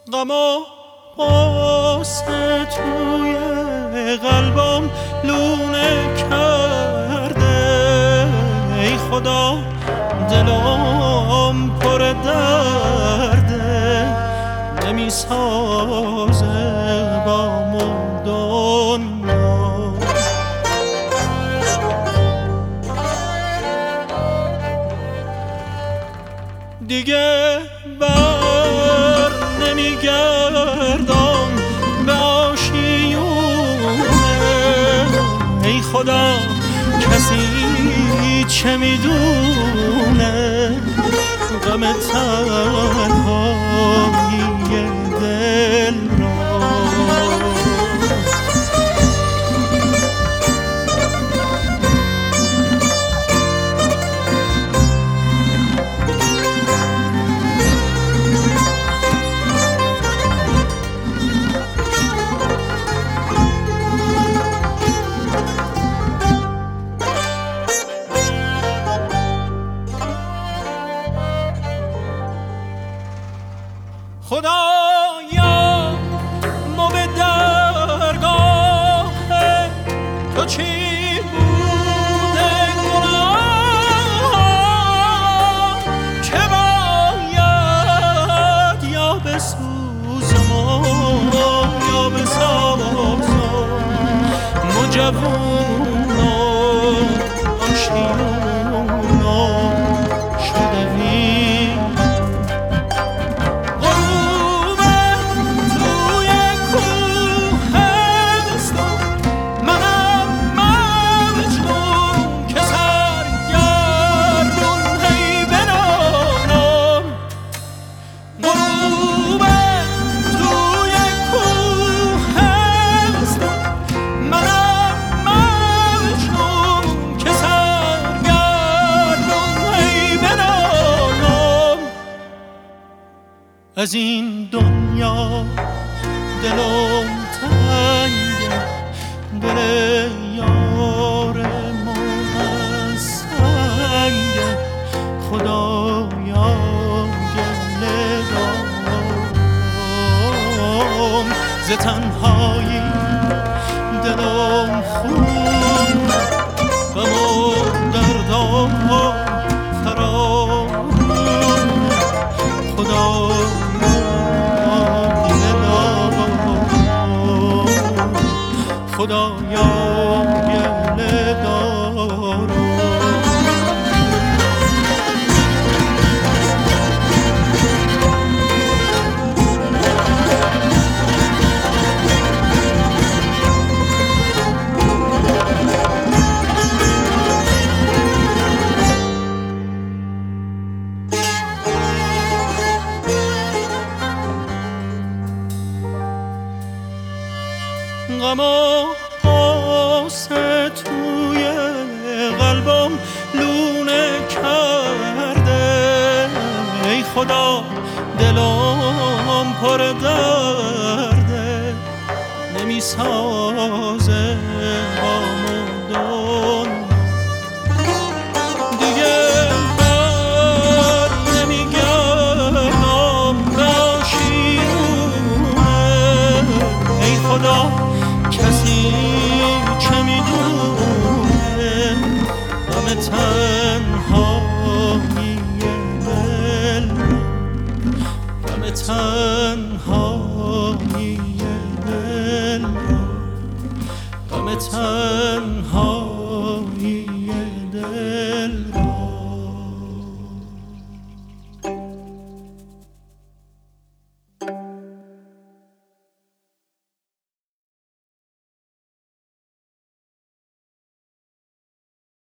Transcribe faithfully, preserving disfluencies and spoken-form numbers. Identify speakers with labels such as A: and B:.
A: غم و غصه توی قلبم لونه کرده، ای خدا دلم پر درده، نمی سازه با من دنیا. دیگه بر نمیگردم به آشیونه، ای خدا کسی چه میدونه غم تنهایی دل را. خدایا ما به درگاه تو چی بوده گناه، چه باید یا بسوزم یا بسازم، ما جوونان آشیونان شده ویم. از این دنیا دلم تنگه، دل یار من سنگه، خدایا گله دارم ز تنهایی دلم خون، غم و دردم فرامون، خدا خدایا گله دارم. غم و غصه توی قلبم لونه کرده، ای خدا دلم پر درده، نمی سازه با مدن. دیگه بر نمیگردم به آشیونه، ای خدا کسی چه میدونه غم تنهایی دل را، غم تنهایی دل را، غم تنهایی